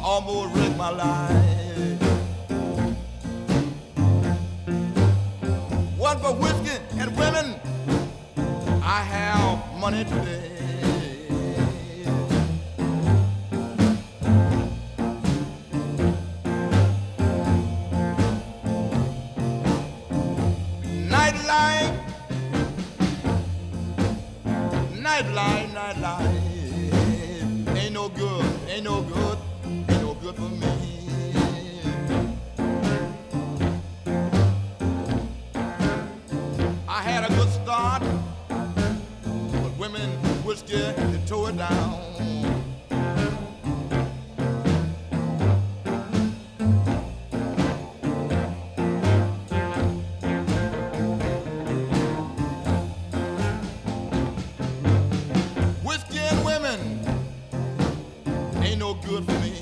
almost wrecked my life. One for whiskey and women, I have money today. Nightlife, nightlife, nightlife ain't no good, ain't no good, ain't no good for me. I had a good start, but women, whiskey, they tore it down. Whiskey and women ain't no good for me.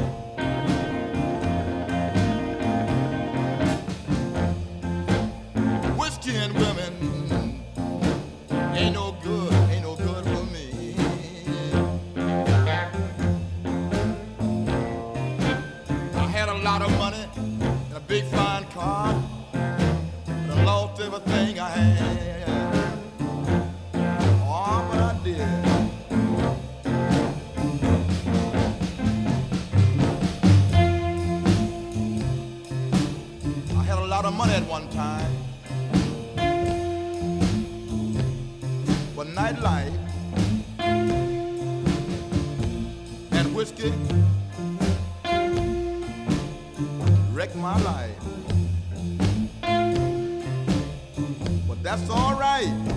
Whiskey and women ain't no good, ain't no good for me. I had a lot of money and a big fine car, but I lost everything I had. Oh, but I did. I had a lot of money at one time, but nightlife and whiskey wrecked my life. But that's all right.